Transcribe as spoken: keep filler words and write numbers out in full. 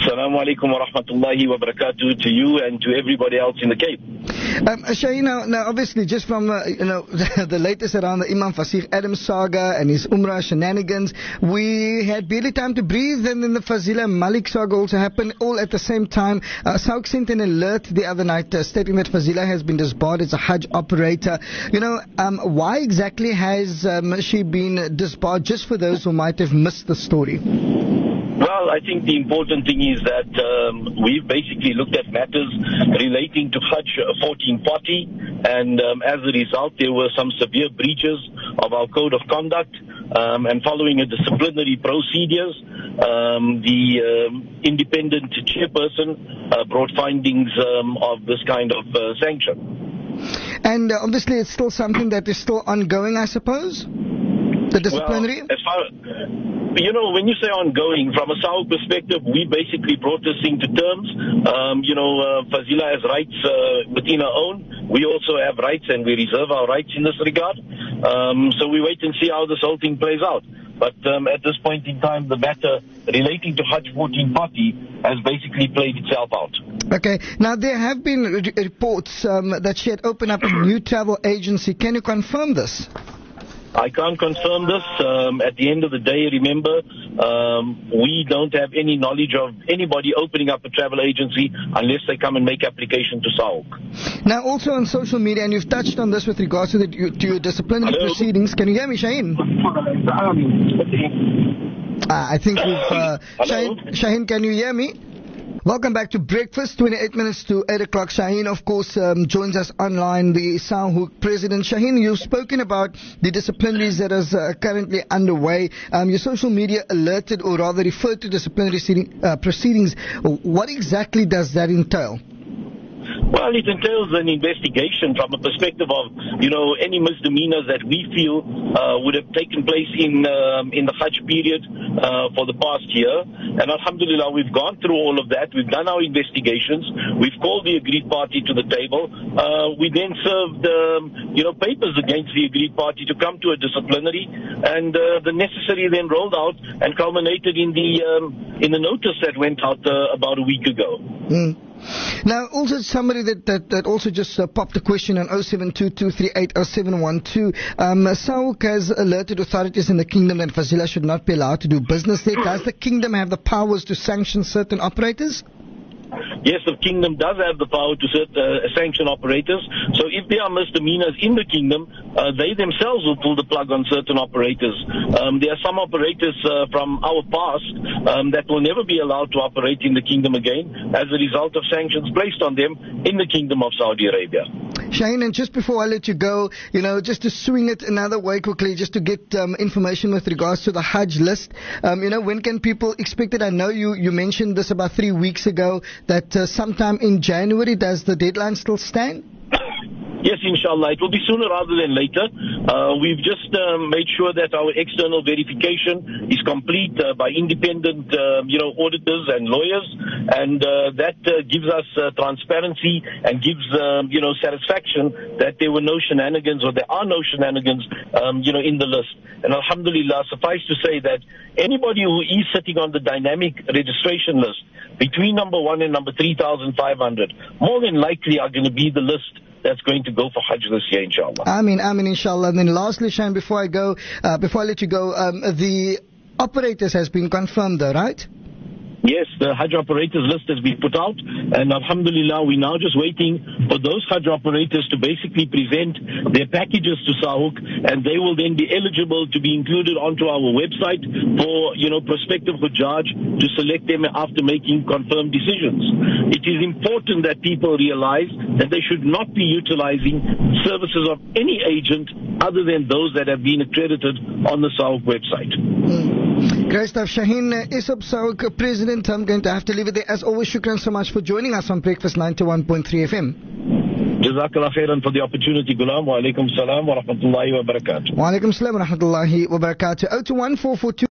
Assalamu alaikum wa rahmatullahi wa barakatuh to you and to everybody else in the Cape. Um, Shaheen, now, now obviously just from uh, you know the, the latest around the Imam Fasih Adams saga and his Umrah shenanigans, we had barely time to breathe, and then the Fazila Malik saga also happened all at the same time. Uh, Sauk sent an alert the other night uh, stating that Fazila has been disbarred as a Hajj operator. You know, um, why exactly has um, she been disbarred, just for those who might have missed the story? Well, I think the important thing is that um, we've basically looked at matters relating to Hajj fourteen forty, and um, as a result, there were some severe breaches of our code of conduct, um, and following a disciplinary procedures, um, the um, independent chairperson uh, brought findings um, of this kind of uh, sanction. And uh, obviously, it's still something that is still ongoing, I suppose? The disciplinary? Well, as far... You know, when you say ongoing, from a Sauk perspective, we basically brought this thing to terms. Um, you know, uh, Fazila has rights uh, within her own. We also have rights, and we reserve our rights in this regard. Um, so we wait and see how this whole thing plays out. But um, at this point in time, the matter relating to Hajj fourteen forty has basically played itself out. Okay. Now, there have been re- reports um, that she had opened up a new travel agency. Can you confirm this? I can't confirm this. Um, at the end of the day, remember, um, we don't have any knowledge of anybody opening up a travel agency unless they come and make application to Sauk. Now, also on social media, and you've touched on this with regards to, the, to your disciplinary Hello? proceedings. Can you hear me, Shaheen? Uh, I think we've... Uh, Shaheen, Shaheen, can you hear me? Welcome back to Breakfast, twenty-eight minutes to eight o'clock. Shaheen, of course, um, joins us online, the Sahuk president. Shaheen, you've spoken about the disciplinaries that is uh, currently underway. Um, your social media alerted, or rather referred to disciplinary uh, proceedings. What exactly does that entail? Well, it entails an investigation from a perspective of, you know, any misdemeanors that we feel uh, would have taken place in um, in the Hajj period uh, for the past year. And alhamdulillah, we've gone through all of that. We've done our investigations. We've called the agreed party to the table. Uh, we then served, um, you know, papers against the agreed party to come to a disciplinary, and uh, the necessary then rolled out and culminated in the um, in the notice that went out uh, about a week ago. Mm. Now, also somebody that, that, that also just uh, popped a question on oh seven two two three eight oh seven one two. Um, Sauk has alerted authorities in the kingdom that Fazila should not be allowed to do business there. Does the kingdom have the powers to sanction certain operators? Yes, the kingdom does have the power to set, uh, sanction operators. So if there are misdemeanors in the kingdom, uh, they themselves will pull the plug on certain operators. Um, there are some operators uh, from our past um, that will never be allowed to operate in the kingdom again as a result of sanctions placed on them in the kingdom of Saudi Arabia. Shaheen, and just before I let you go, you know, just to swing it another way quickly, just to get um, information with regards to the Hajj list, um, you know, when can people expect it? I know you, you mentioned this about three weeks ago, that uh, sometime in January. Does the deadline still stand? Yes, inshallah. It will be sooner rather than later. Uh, we've just um, made sure that our external verification is complete uh, by independent, uh, you know, auditors and lawyers, and uh, that uh, gives us uh, transparency and gives, um, you know, satisfaction that there were no shenanigans, or there are no shenanigans, um, you know, in the list. And alhamdulillah, suffice to say that anybody who is sitting on the dynamic registration list between number one and number three thousand five hundred, more than likely are going to be the list that's going to go for Hajj this year, inshallah. I mean, I mean, inshallah. And then lastly, Shaheen, before I go, uh, before I let you go, um, the operators has been confirmed though, right? Yes, the Hajj operators list has been put out, and alhamdulillah, we're now just waiting for those Hajj operators to basically present their packages to Sahuk, and they will then be eligible to be included onto our website for, you know, prospective Hujjaj to select them after making confirmed decisions. It is important that people realize that they should not be utilizing services of any agent other than those that have been accredited on the Sahuk website. Mm. Great stuff. Shaheen uh, Issop, Sahuk president. I'm going to have to leave it there. As always, shukran so much for joining us on Breakfast ninety-one point three F M. Jazakallah khairan for the opportunity, Ghulam. Wa alaikum salam wa rahmatullahi wa barakatuh. Wa alaikum salam wa rahmatullahi wa barakatuh. oh two one four four two